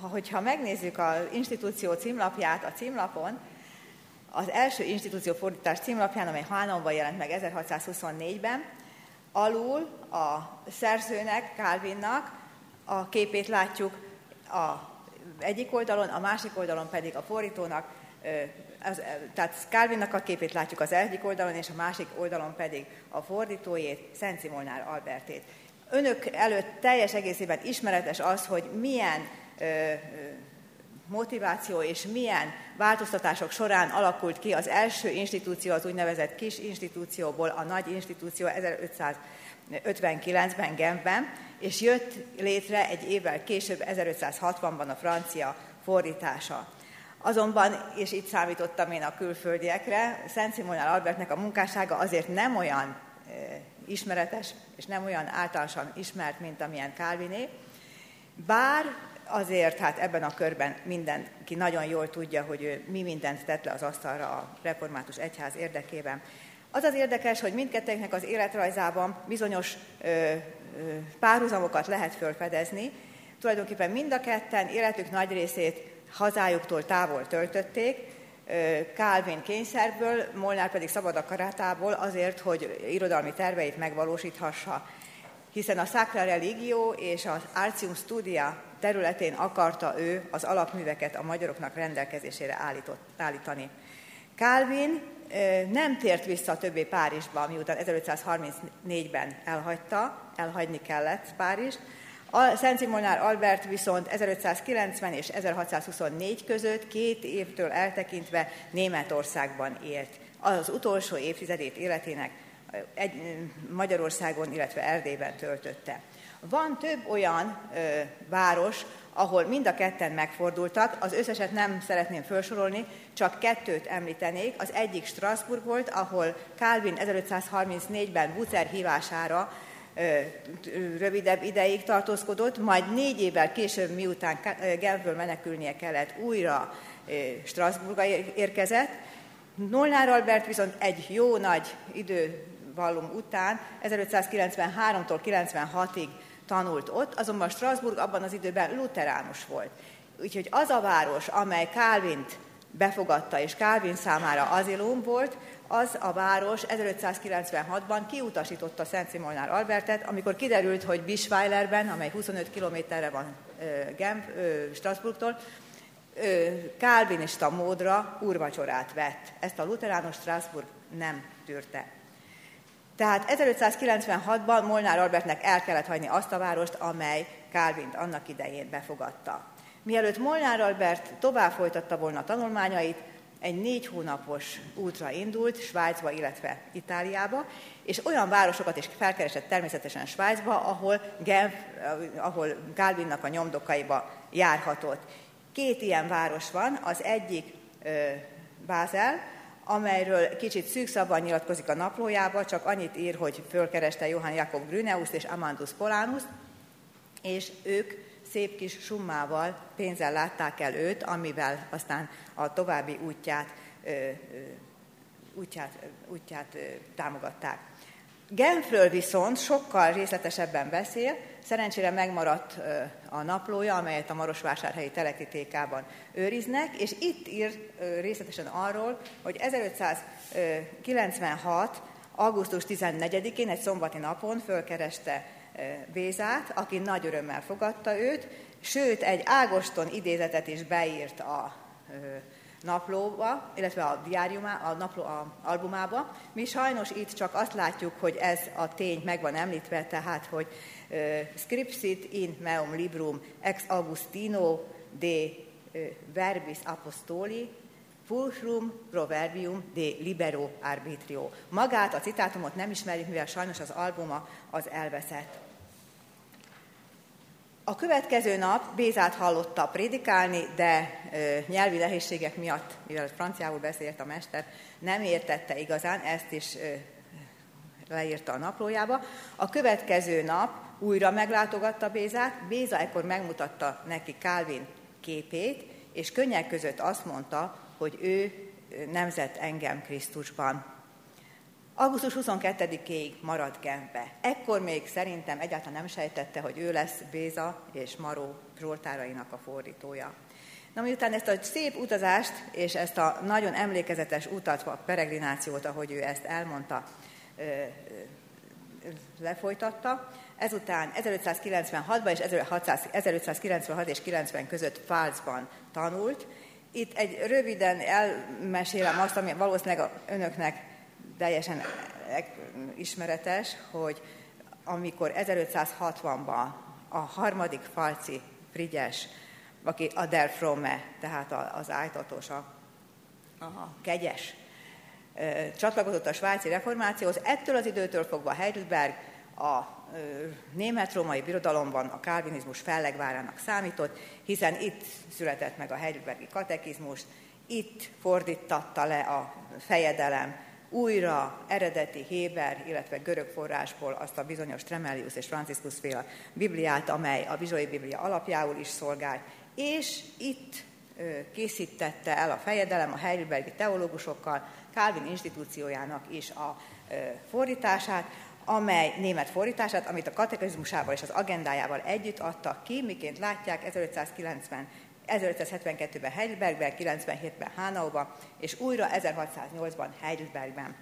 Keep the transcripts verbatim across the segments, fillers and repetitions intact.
hogyha megnézzük az institúció címlapját a címlapon, az első institúciófordítás címlapján, amely Hánonban jelent meg ezerhatszázhuszonnégyben, alul a szerzőnek, Calvinnak a képét látjuk a egyik oldalon, a másik oldalon pedig a fordítónak, az, tehát Calvinnak a képét látjuk az egyik oldalon, és a másik oldalon pedig a fordítójét, Szent Szimolnár Albertét. Önök előtt teljes egészében ismeretes az, hogy milyen ö, ö, motiváció és milyen változtatások során alakult ki az első institúció, az úgynevezett kis institúcióból a nagy institúció ezerötszázötvenkilencben Genfben, és jött létre egy évvel később, ezerötszázhatvanban a francia fordítása. Azonban, és itt számítottam én a külföldiekre, Szent Szimolnár Albertnek a munkássága azért nem olyan e, ismeretes, és nem olyan általánosan ismert, mint amilyen Calviné, bár azért hát ebben a körben mindenki nagyon jól tudja, hogy ő mi mindent tett le az asztalra a református egyház érdekében. Az az érdekes, hogy mindkettőnknek az életrajzában bizonyos ö, ö, párhuzamokat lehet felfedezni. Tulajdonképpen mind a ketten életük nagy részét hazájuktól távol töltötték, Calvin kényszerből, Molnár pedig szabad akaratából azért, hogy irodalmi terveit megvalósíthassa, hiszen a Sacra Religio és az Artium Studia területén akarta ő az alapműveket a magyaroknak rendelkezésére állított, állítani. Calvin nem tért vissza többé Párizsba, miután ezerötszázharmincnégyben elhagyta, elhagyni kellett Párizst. A Szent Szimolnár Albert viszont ezerötszázkilencven és ezerhatszázhuszonnégy között két évtől eltekintve Németországban élt. Az utolsó évtizedét életének egy, Magyarországon, illetve Erdélyben töltötte. Van több olyan ö, város, ahol mind a ketten megfordultak, az összeset nem szeretném felsorolni, csak kettőt említenék. Az egyik Strasbourg volt, ahol Calvin ezerötszázharmincnégyben Bucer hívására ö, rövidebb ideig tartózkodott, majd négy évvel később, miután Genfből menekülnie kellett, újra ö, Strasbourgba érkezett. Molnár Albert viszont egy jó nagy idővallum után, ezerötszázkilencvenháromtól kilencvenhatig tanult ott, azonban Strasbourg abban az időben luteránus volt. Úgyhogy az a város, amely Calvint befogadta, és Calvin számára azilum volt, az a város ezerötszázkilencvenhatban kiutasította Szent Szimolnár Albertet, amikor kiderült, hogy Bischweilerben, amely huszonöt kilométerre van Genf, Strasbourgtól, calvinista módra úrvacsorát vett. Ezt a luteránus Strasbourg nem tűrte. Tehát ezerötszázkilencvenhatban Molnár Albertnek el kellett hagyni azt a várost, amely Calvint annak idején befogadta. Mielőtt Molnár Albert tovább folytatta volna a tanulmányait, egy négy hónapos útra indult Svájcba, illetve Itáliába, és olyan városokat is felkeresett természetesen Svájcba, ahol, Genf, ahol Calvinnak a nyomdokaiba járhatott. Két ilyen város van, az egyik ö, Bázel, amelyről kicsit szűkszabban nyilatkozik a naplójába, csak annyit ír, hogy fölkereste Johann Jakob Grüneuszt és Amandus Polanuszt, és ők szép kis summával, pénzzel látták el őt, amivel aztán a további útját, ö, ö, útját, útját ö, támogatták. Genfről viszont sokkal részletesebben beszél, szerencsére megmaradt a naplója, amelyet a Marosvásárhelyi Telekritékában őriznek, és itt ír részletesen arról, hogy ezerötszázkilencvenhat. augusztus tizennegyedikén, egy szombati napon fölkereste Bézát, aki nagy örömmel fogadta őt, sőt, egy Ágoston idézetet is beírt a naplóba, illetve a diáriumá, a napló a albumába. Mi sajnos itt csak azt látjuk, hogy ez a tény meg van említve, tehát, hogy uh, scripsit in meum librum ex Augustino de uh, verbis apostoli fulcrum proverbium de libero arbitrio. Magát, a citátumot nem ismerjük, mivel sajnos az albuma az elveszett. A következő nap Bézát hallotta prédikálni, de ö, nyelvi nehézségek miatt, mivel franciául beszélt a mester, nem értette igazán, ezt is ö, leírta a naplójába. A következő nap újra meglátogatta Bézát, Béza ekkor megmutatta neki Calvin képét, és könnyek között azt mondta, hogy ő nemzett engem Krisztusban. augusztus huszonkettedikéig maradt Genfbe. Ekkor még szerintem egyáltalán nem sejtette, hogy ő lesz Béza és Maró zsoltárainak a fordítója. Na, miután ezt a szép utazást és ezt a nagyon emlékezetes utat, a peregrinációt, ahogy ő ezt elmondta, lefolytatta, ezután ezerötszázkilencvenhatban és ezerötszázkilencvenhat és kilencven között Pfalzban tanult. Itt egy röviden elmesélem azt, ami valószínűleg önöknek teljesen ismeretes, hogy amikor ezerötszázhatvanban a harmadik pfalzi Frigyes, aki a der Fromme, tehát az ájtatos, a, a kegyes, csatlakozott a svájci reformációhoz, ettől az időtől fogva Heidelberg a német-római birodalomban a kálvinizmus fellegvárának számított, hiszen itt született meg a heidelbergi katekizmus, itt fordítatta le a fejedelem újra eredeti héber, illetve görög forrásból azt a bizonyos Tremelius és Franciscus féle Bibliát, amely a Vizsói Biblia alapjául is szolgált, és itt készítette el a fejedelem a heidelbergi teológusokkal Calvin institúciójának is a fordítását, amely német fordítását, amit a katekizmusával és az agendájával együtt adtak ki, miként látják ezerötszázkilencven, ezerötszázhetvenkettőben Heidelbergben, kilencvenhétben Hanauban, és újra ezerhatszáznyolcban Heidelbergben.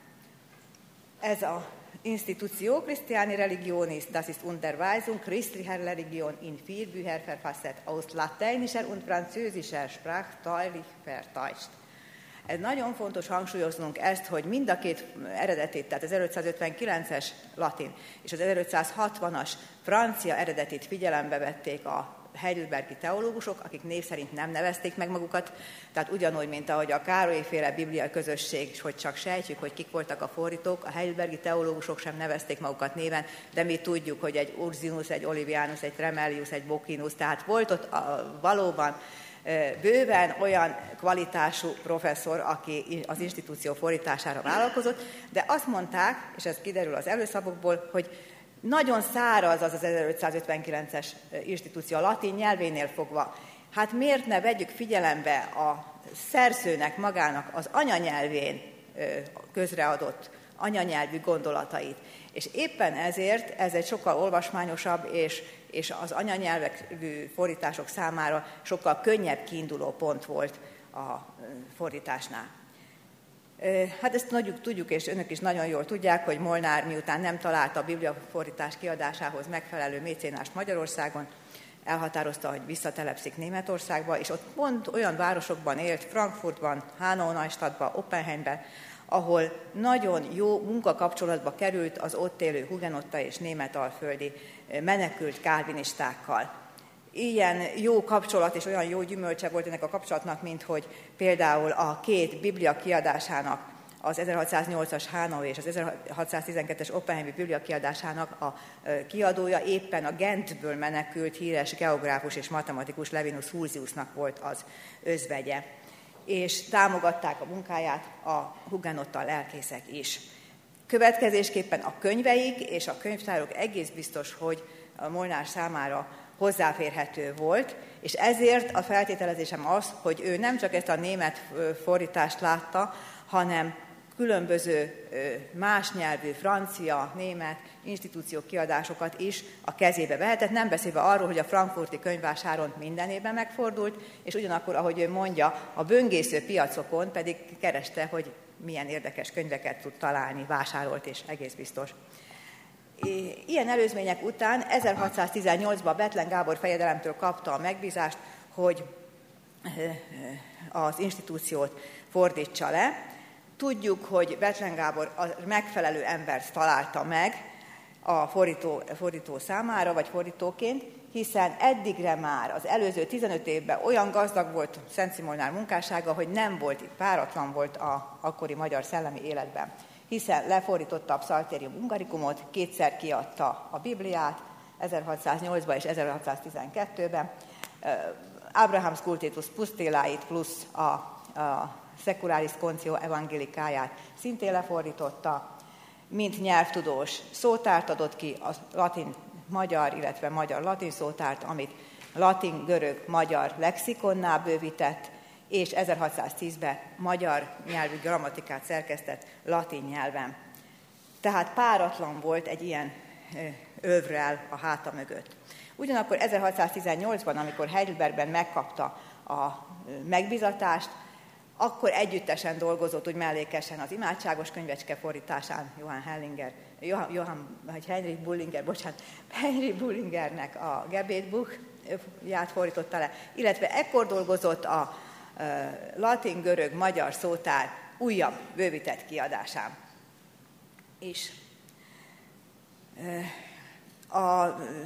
Ez az Institutio Christiani Religionis, das ist Unterweisung christlicher Religion in vier Bücher verfasst, aus lateinischer und französischer Sprache deutlich verteilt. Ez nagyon fontos hangsúlyoznunk ezt, hogy mind a két eredetét, tehát az ezerötszázötvenkilences latin és az ezerötszázhatvanas francia eredetét figyelembe vették a heidelbergi teológusok, akik név szerint nem nevezték meg magukat, tehát ugyanúgy, mint ahogy a Károly-féle Biblia közösség, hogy csak sejtjük, hogy kik voltak a fordítók, a heidelbergi teológusok sem nevezték magukat néven, de mi tudjuk, hogy egy Ursinus, egy Olivianus, egy Tremelius, egy Bocchinius, tehát volt ott a, valóban bőven olyan kvalitású professzor, aki az institúció fordítására vállalkozott, de azt mondták, és ez kiderül az előszavukból, hogy nagyon száraz az az ezerötszázötvenkilences institúció a latin nyelvénél fogva. Hát miért ne vegyük figyelembe a szerzőnek magának az anyanyelvén közreadott anyanyelvű gondolatait. És éppen ezért ez egy sokkal olvasmányosabb és, és az anyanyelvű fordítások számára sokkal könnyebb kiinduló pont volt a fordításnál. Hát ezt nagyjuk tudjuk, és önök is nagyon jól tudják, hogy Molnár miután nem találta a bibliafordítás kiadásához megfelelő mécénást Magyarországon, elhatározta, hogy visszatelepszik Németországba, és ott pont olyan városokban élt, Frankfurtban, Hanau-Neustadtban, Oppenheimben, ahol nagyon jó munkakapcsolatba került az ott élő hugenotta és német alföldi menekült kálvinistákkal. Ilyen jó kapcsolat és olyan jó gyümölcse volt ennek a kapcsolatnak, mint hogy például a két Biblia kiadásának, az ezerhatszáznyolcas Hanau és az ezerhatszáztizenkettes Oppenheimi Biblia kiadásának a kiadója éppen a Gentből menekült híres geográfus és matematikus Levinus Hulsiusnak volt az özvegye. És támogatták a munkáját a hugenotta lelkészek is. Következésképpen a könyveik és a könyvtárok egész biztos, hogy a Molnár számára hozzáférhető volt, és ezért a feltételezésem az, hogy ő nem csak ezt a német fordítást látta, hanem különböző más nyelvű, francia, német institúciók kiadásokat is a kezébe vehetett, nem beszélve arról, hogy a frankfurti könyvvásáron minden évben megfordult, és ugyanakkor, ahogy ő mondja, a böngésző piacokon pedig kereste, hogy milyen érdekes könyveket tud találni, vásárolt, és egész biztos. Ilyen előzmények után ezerhatszáztizennyolcban Bethlen Gábor fejedelemtől kapta a megbízást, hogy az institúciót fordítsa le. Tudjuk, hogy Bethlen Gábor a megfelelő embert találta meg a fordító, fordító számára, vagy fordítóként, hiszen eddigre már az előző tizenöt évben olyan gazdag volt Szent Szimolnár munkássága, hogy nem volt, páratlan volt az akkori magyar szellemi életben. Hiszen lefordította a Psalterium Ungaricumot, kétszer kiadta a Bibliát, ezerhatszáznyolcban és ezerhatszáztizenkettőben, Abrahams Cultitus Pusztilláit plusz a, a Secularis Contio Evangelicáját szintén lefordította, mint nyelvtudós szótárt adott ki, a latin-magyar, illetve magyar-latin szótárt, amit latin-görög-magyar lexikonnál bővített, és ezerhatszáztízben magyar nyelvű grammatikát szerkesztett latin nyelven. Tehát páratlan volt egy ilyen övvrel a háta mögött. Ugyanakkor ezerhatszáztizennyolcban, amikor Heidelbergben megkapta a megbízatást, akkor együttesen dolgozott úgy mellékesen az imádságos könyvecske fordításán Johann Hellinger, Johann, Johann vagy Heinrich Bullinger, bocsánat, Heinrich Bullingernek a Gebetbuchját fordította le, illetve ekkor dolgozott a latin, görög, magyar szótár újabb, bővített kiadásán. És a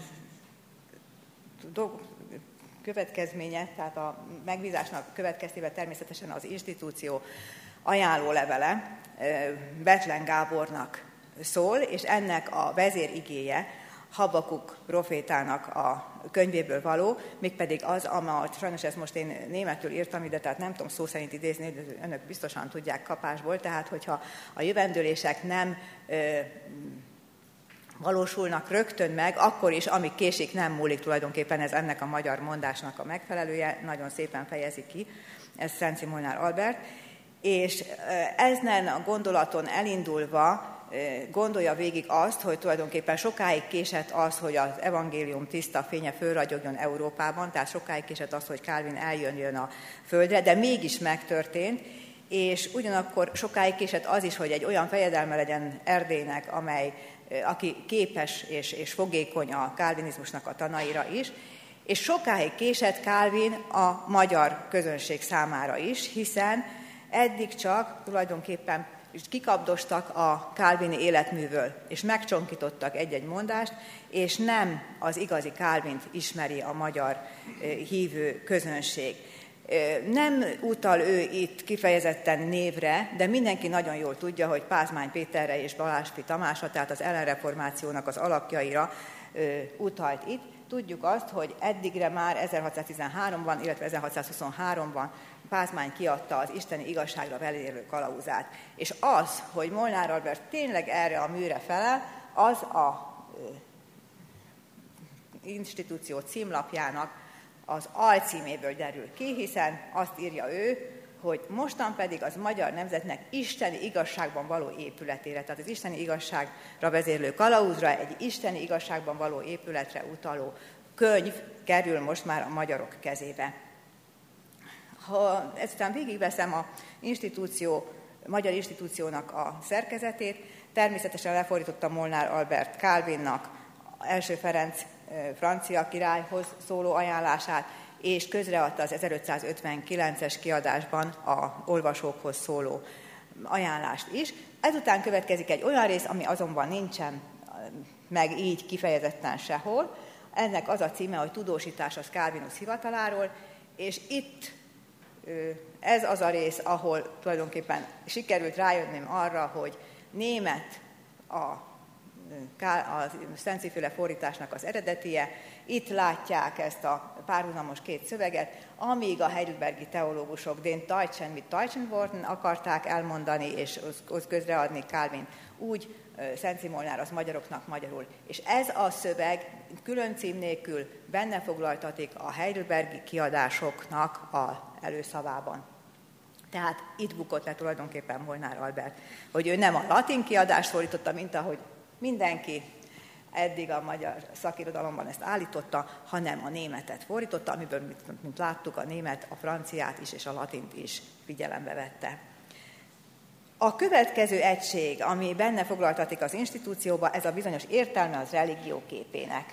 következménye, tehát a megbízásnak következtében természetesen az institúció ajánlólevele Bethlen Gábornak szól, és ennek a vezérigéje Habakuk profétának a könyvéből való, mégpedig az, amelyet sajnos ezt most én németül írtam ide, tehát nem tudom szó szerint idézni, de önök biztosan tudják kapásból, tehát hogyha a jövendőlések nem ö, valósulnak rögtön meg, akkor is, amíg késik, nem múlik, tulajdonképpen ez ennek a magyar mondásnak a megfelelője, nagyon szépen fejezi ki, ez Szenci Molnár Albert, és ezen a gondolaton elindulva gondolja végig azt, hogy tulajdonképpen sokáig késett az, hogy az evangélium tiszta fénye fölragyogjon Európában, tehát sokáig késett az, hogy Calvin eljön a földre, de mégis megtörtént, és ugyanakkor sokáig késett az is, hogy egy olyan fejedelme legyen Erdélynek, amely, aki képes és, és fogékony a kálvinizmusnak a tanaira is, és sokáig késett Calvin a magyar közönség számára is, hiszen eddig csak tulajdonképpen kikapdostak a kálvini életművől, és megcsonkítottak egy-egy mondást, és nem az igazi Calvint ismeri a magyar hívő közönség. Nem utal ő itt kifejezetten névre, de mindenki nagyon jól tudja, hogy Pázmány Péterre és Balázsfi Tamásra, tehát az ellenreformációnak az alapjaira utalt itt. Tudjuk azt, hogy eddigre már ezerhatszáztizenháromban, illetve ezerhatszázhuszonháromban Pázmány kiadta az isteni igazságra vezérlő kalauzát. És az, hogy Molnár Albert tényleg erre a műre felel, az a institúció címlapjának az alcíméből derül ki, hiszen azt írja ő, hogy mostan pedig az magyar nemzetnek isteni igazságban való épületére, tehát az isteni igazságra vezérlő kalauzra, egy isteni igazságban való épületre utaló könyv kerül most már a magyarok kezébe. Ha ezután végigveszem a institúció, a magyar institúciónak a szerkezetét, természetesen lefordította Molnár Albert Calvinnak első Ferenc francia királyhoz szóló ajánlását, és közreadta az ezerötszázötvenkilences kiadásban a olvasókhoz szóló ajánlást is. Ezután következik egy olyan rész, ami azonban nincsen meg így kifejezetten sehol. Ennek az a címe, hogy tudósítás az Calvinus hivataláról, és itt ez az a rész, ahol tulajdonképpen sikerült rájönném arra, hogy német a a Szenci-féle fordításnak az eredetie. Itt látják ezt a párhuzamos két szöveget, amíg a heidelbergi teológusok den Deutschen mit Deutschen Worten akarták elmondani, és az közreadni Calvin úgy, Szenci Molnár az magyaroknak magyarul. És ez a szöveg külön cím nélkül benne foglaltatik a heidelbergi kiadásoknak az előszavában. Tehát itt bukott le tulajdonképpen Molnár Albert, hogy ő nem a latin kiadást fordította, mint ahogy mindenki eddig a magyar szakirodalomban ezt állította, hanem a németet fordította, amiből, mint, mint láttuk, a német, a franciát is és a latint is figyelembe vette. A következő egység, ami benne foglaltatik az institúcióba, ez a bizonyos értelme az religió képének.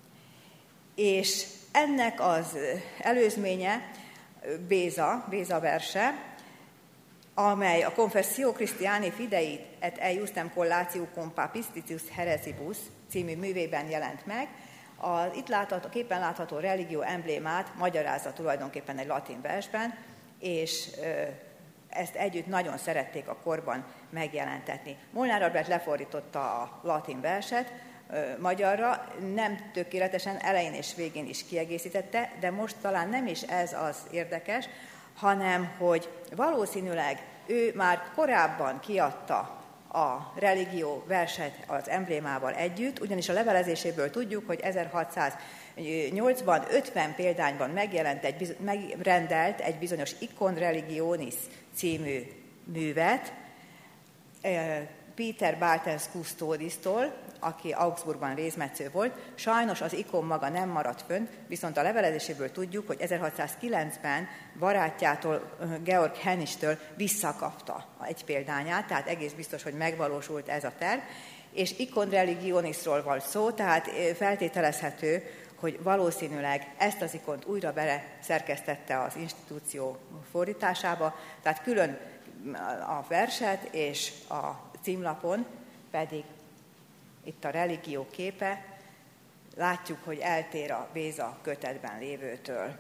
És ennek az előzménye Béza, Béza verse, amely a Confessio Christiani Fidei et eiustem collatium papisticis heresibus című művében jelent meg. A itt látható, képen látható religió emblémát magyarázza tulajdonképpen egy latin versben, és ezt együtt nagyon szerették a korban megjelentetni. Molnár Albert lefordította a latin verset magyarra, nem tökéletesen, elején és végén is kiegészítette, de most talán nem is ez az érdekes, hanem hogy valószínűleg ő már korábban kiadta a religió verset az emblémával együtt, ugyanis a levelezéséből tudjuk, hogy ezerhatszáznyolcban ötven példányban megjelent egy, megrendelt egy bizonyos Icon Religionis című művet, Peter Bartels Custodistól, aki Augsburgban rézmetsző volt. Sajnos az ikon maga nem maradt fönn, viszont a levelezéséből tudjuk, hogy ezerhatszázkilencben barátjától, Georg Hennistől visszakapta egy példányát, tehát egész biztos, hogy megvalósult ez a terv, és ikon religionisról van szó, tehát feltételezhető, hogy valószínűleg ezt az ikont újra bele szerkesztette az institúció fordításába, tehát külön a verset és a címlapon pedig itt a religió képe, látjuk, hogy eltér a Béza kötetben lévőtől.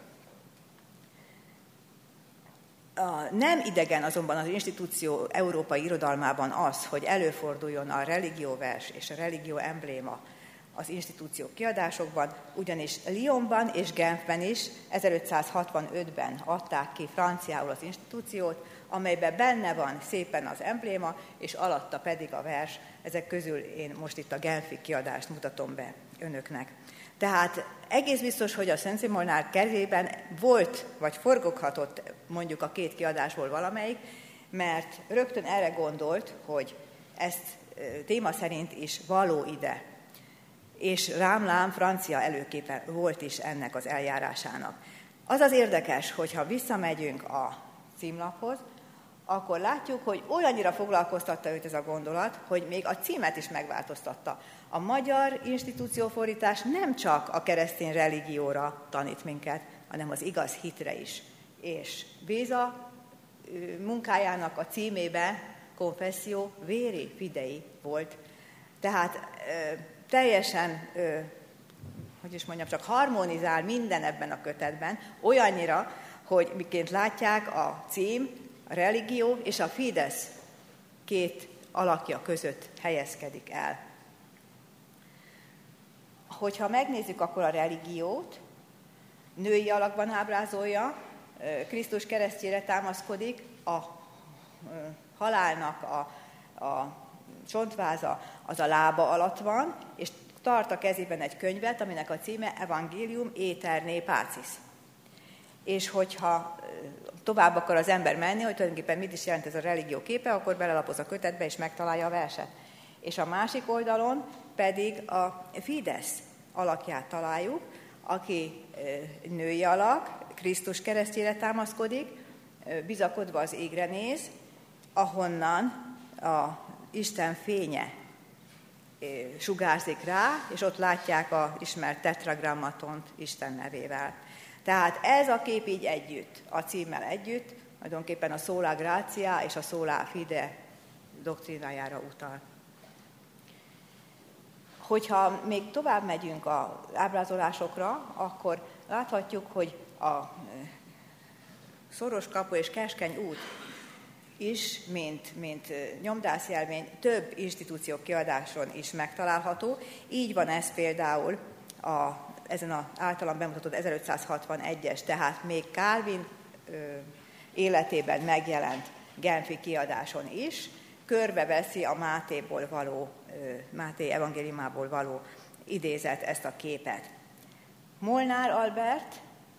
Nem idegen azonban az institúció európai irodalmában az, hogy előforduljon a religióvers és a religió embléma az institúció kiadásokban, ugyanis Lyonban és Genfben is ezerötszázhatvanötben adták ki franciául az institúciót, amelyben benne van szépen az embléma, és alatta pedig a vers. Ezek közül én most itt a genfi kiadást mutatom be önöknek. Tehát egész biztos, hogy a Szent Molnár kezében volt, vagy forgoghatott mondjuk a két kiadásból valamelyik, mert rögtön erre gondolt, hogy ezt téma szerint is való ide. És rám-lám francia előképe volt is ennek az eljárásának. Az az érdekes, hogyha visszamegyünk a címlaphoz, akkor látjuk, hogy olyannyira foglalkoztatta őt ez a gondolat, hogy még a címet is megváltoztatta. A magyar institúciófordítás nem csak a keresztény religióra tanít minket, hanem az igaz hitre is. És Béza munkájának a címébe Confessio Veri Fidei volt. Tehát teljesen, hogy is mondjam, csak harmonizál minden ebben a kötetben, olyannyira, hogy miként látják, a cím, a religió és a Fidesz két alakja között helyezkedik el. Hogyha megnézzük akkor a religiót, női alakban ábrázolja, Krisztus keresztjére támaszkodik, a halálnak a, a csontváza az a lába alatt van, és tart a kezében egy könyvet, aminek a címe Evangelium Aeternae Pacis. És hogyha tovább akar az ember menni, hogy tulajdonképpen mit is jelent ez a religió képe, akkor belelapoz a kötetbe, és megtalálja a verset. És a másik oldalon pedig a Fidesz alakját találjuk, aki női alak, Krisztus keresztjére támaszkodik, bizakodva az égre néz, ahonnan a Isten fénye sugárzik rá, és ott látják az ismert tetragrammatont Isten nevével. Tehát ez a kép így együtt, a címmel együtt, tulajdonképpen a sola gratia és a sola fide doktrínájára utal. Hogyha még tovább megyünk az ábrázolásokra, akkor láthatjuk, hogy a Szoros kapu és Keskeny út is, mint, mint nyomdászjelvény, több institúció kiadáson is megtalálható. Így van ez például a, ezen az általam bemutatott ezerötszázhatvanegyes, tehát még Calvin ö, életében megjelent genfi kiadáson is, körbeveszi a Mátéból való, ö, Máté evangéliumából való idézet ezt a képet. Molnár Albert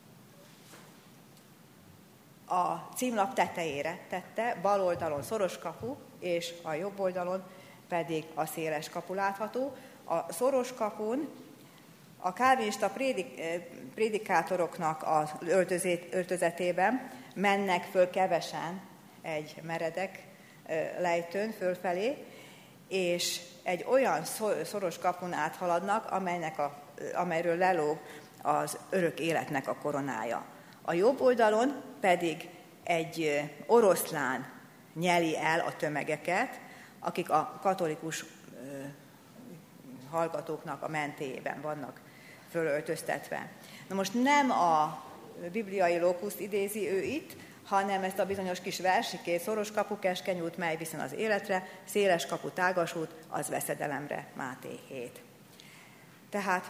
a címlap tetejére tette, bal oldalon szoros kapu, és a jobb oldalon pedig a széles kapu látható. A szoros kapun a kálvinista prédik, prédikátoroknak az öltözetében mennek föl kevesen egy meredek lejtőn fölfelé, és egy olyan szoros kapun áthaladnak, amelynek a, amelyről lelóg az örök életnek a koronája. A jobb oldalon pedig egy oroszlán nyeli el a tömegeket, akik a katolikus hallgatóknak a mentéjében vannak fölöltöztetve. Na most nem a bibliai lókuszt idézi ő itt, hanem ezt a bizonyos kis versikét, szoros kapu, keskeny út, mely viszont az életre, széles kapu, tágas út, az veszedelemre, Máté hét. Tehát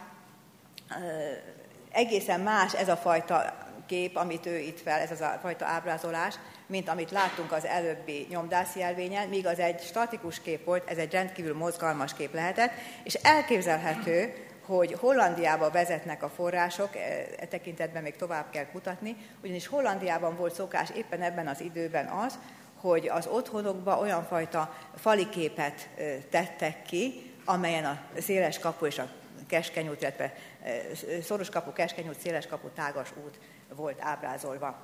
egészen más ez a fajta kép, amit ő itt fel, ez az a fajta ábrázolás, mint amit láttunk az előbbi nyomdászjelvényen, míg az egy statikus kép volt, ez egy rendkívül mozgalmas kép lehetett, és elképzelhető, hogy Hollandiába vezetnek a források, e tekintetben még tovább kell kutatni, ugyanis Hollandiában volt szokás éppen ebben az időben az, hogy az otthonokba olyan fajta fali képet tettek ki, amelyen a széles kapu és a keskeny út, illetve szoros kapu, keskeny út, széles kapu, tágas út volt ábrázolva.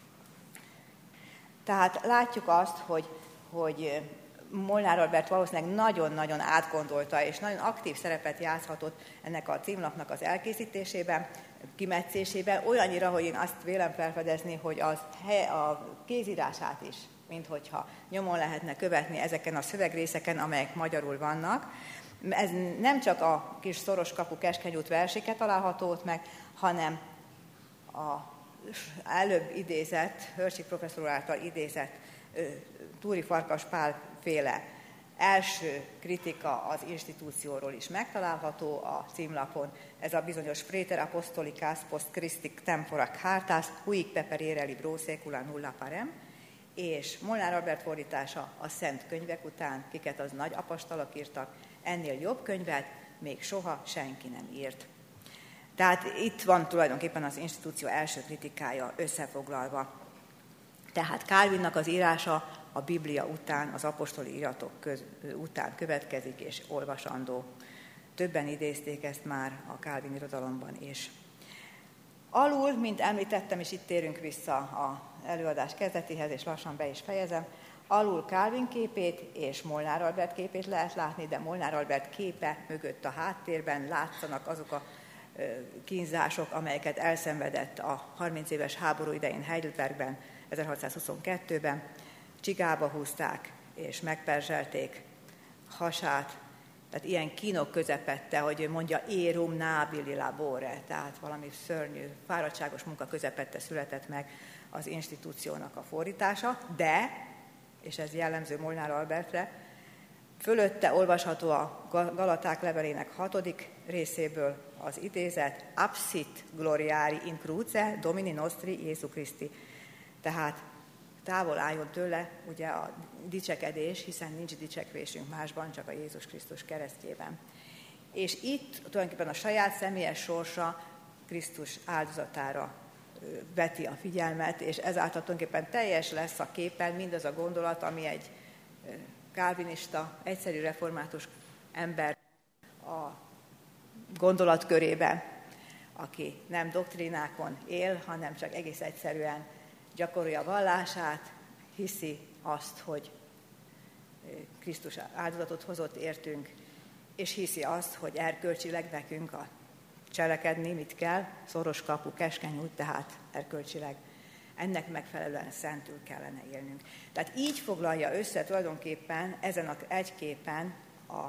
Tehát látjuk azt, hogy, hogy Molnár Albert valószínűleg nagyon-nagyon átgondolta, és nagyon aktív szerepet játszhatott ennek a címlapnak az elkészítésében, kimetszésében, olyannyira, hogy én azt vélem felfedezni, hogy az a kézírását is, minthogyha nyomon lehetne követni ezeken a szövegrészeken, amelyek magyarul vannak. Ez nem csak a kis szoros kapu keskeny út versiket található ott meg, hanem a előbb idézett, Hörcsik professzor által idézett Túri Farkas Pál féle első kritika az institúcióról is megtalálható a címlapon. Ez a bizonyos Praeter Apostolicas post Christic tempora chartas, huic peperere libro secula nulla parem, és Molnár Albert fordítása a Szent Könyvek után, kiket az nagy apostolok írtak, ennél jobb könyvet még soha senki nem írt. Tehát itt van tulajdonképpen az institúció első kritikája összefoglalva. Tehát Calvinnak az írása a Biblia után, az apostoli iratok köz, után következik és olvasandó. Többen idézték ezt már a Calvin irodalomban is. Alul, mint említettem, és itt térünk vissza az előadás kezdetéhez, és lassan be is fejezem, alul Calvin képét és Molnár Albert képét lehet látni, de Molnár Albert képe mögött a háttérben látszanak azok a kínzások, amelyeket elszenvedett a harminc éves háború idején Heidelbergben, ezerhatszázhuszonkettőben. Csigába húzták és megperzselték hasát, tehát ilyen kínok közepette, hogy ő mondja, erum nabili labore, tehát valami szörnyű, fáradtságos munka közepette született meg az institúciónak a fordítása, de, és ez jellemző Molnár Albertre, fölötte olvasható a Galaták levelének hatodik részéből az idézet, absit gloriari in cruce Domini nostri Jézus Christi. Tehát távol álljon tőle ugye a dicsekedés, hiszen nincs dicsekvésünk másban, csak a Jézus Krisztus keresztjében. És itt tulajdonképpen a saját személyes sorsa Krisztus áldozatára veti a figyelmet, és ezáltal tulajdonképpen teljes lesz a képen mindaz a gondolat, ami egy kálvinista, egyszerű református ember a gondolatkörében, aki nem doktrinákon él, hanem csak egész egyszerűen gyakorolja a vallását, hiszi azt, hogy Krisztus áldozatot hozott értünk, és hiszi azt, hogy erkölcsileg nekünk a cselekedni mit kell, szoros kapu, keskeny út, tehát erkölcsileg ennek megfelelően szentül kellene élnünk. Tehát így foglalja össze tulajdonképpen ezen az egy képen a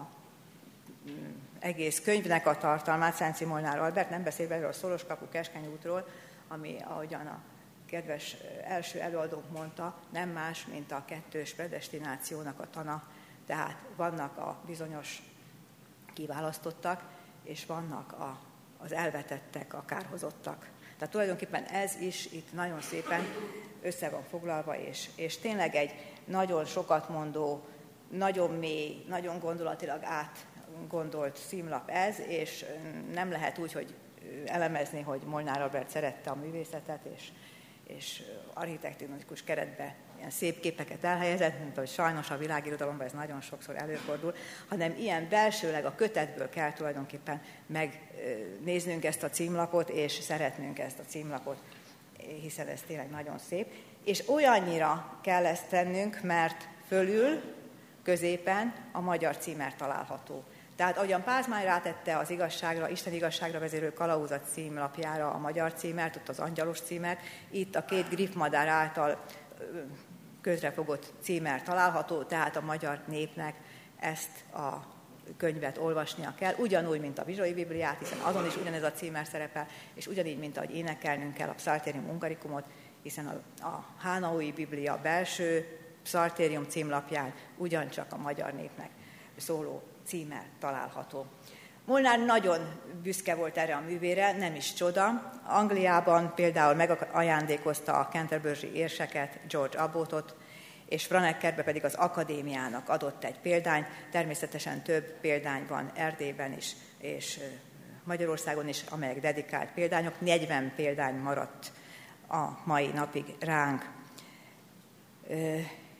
egész könyvnek a tartalmát Szentsy Molnár Albert, nem beszélve erről a szoros kapu, keskeny útról, ami, ahogyan a kedves első előadónk mondta, nem más, mint a kettős predestinációnak a tana. Tehát vannak a bizonyos kiválasztottak, és vannak a, az elvetettek, a kárhozottak. Tehát tulajdonképpen ez is itt nagyon szépen össze van foglalva, és, és tényleg egy nagyon sokat mondó, nagyon mély, nagyon gondolatilag átgondolt címlap ez, és nem lehet úgy, hogy elemezni, hogy Molnár Albert szerette a művészetet, és és architektonikus keretbe ilyen szép képeket elhelyezett, mint ahogy sajnos a világirodalomban ez nagyon sokszor előfordul, hanem ilyen belsőleg a kötetből kell tulajdonképpen megnéznünk ezt a címlapot, és szeretnünk ezt a címlapot, hiszen ez tényleg nagyon szép. És olyannyira kell ezt tennünk, mert fölül, középen a magyar címer található. Tehát ahogyan Pázmány rátette az igazságra, Isten igazságra vezérő kalauzat címlapjára a magyar címert, ott az angyalos címert, itt a két griffmadár által közrefogott címer található, tehát a magyar népnek ezt a könyvet olvasnia kell, ugyanúgy, mint a Vizsói Bibliát, hiszen azon is ugyanez a címer szerepel, és ugyanígy, mint ahogy énekelnünk kell a Psalterium Ungaricumot, hiszen a, a Hánaui Biblia belső Psalterium címlapján ugyancsak a magyar népnek szóló címer található. Molnár nagyon büszke volt erre a művére, nem is csoda. Angliában például megajándékozta a Canterbury érseket, George Abbottot, és Franekerbe pedig az akadémiának adott egy példányt. Természetesen több példány van Erdélyben is, és Magyarországon is, amelyek dedikált példányok. negyven példány maradt a mai napig ránk.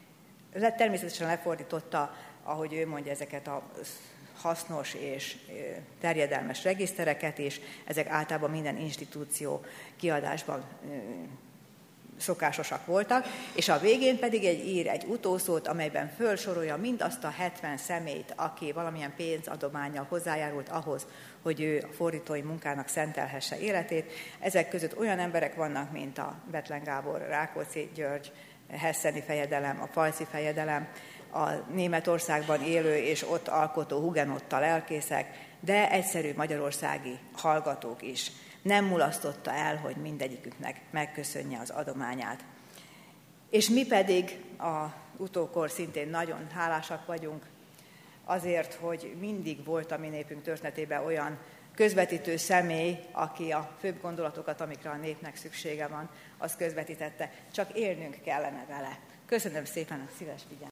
természetesen lefordította, ahogy ő mondja, ezeket a hasznos és terjedelmes regisztereket, és ezek általában minden institúció kiadásban szokásosak voltak, és a végén pedig egy ír egy utószót, amelyben fölsorolja mindazt a hetven személyt, aki valamilyen pénzadománnyal hozzájárult ahhoz, hogy ő a fordítói munkának szentelhesse életét. Ezek között olyan emberek vannak, mint a Bethlen Gábor, Rákóczi György, Hesseni fejedelem, a Pfalzi fejedelem, a Németországban élő és ott alkotó hugenotta lelkészek, de egyszerű magyarországi hallgatók is. Nem mulasztotta el, hogy mindegyiküknek megköszönje az adományát. És mi pedig a utókor szintén nagyon hálásak vagyunk azért, hogy mindig volt a mi népünk történetében olyan közvetítő személy, aki a főbb gondolatokat, amikre a népnek szüksége van, az közvetítette. Csak élnünk kellene vele. Köszönöm szépen a szíves figyelmet.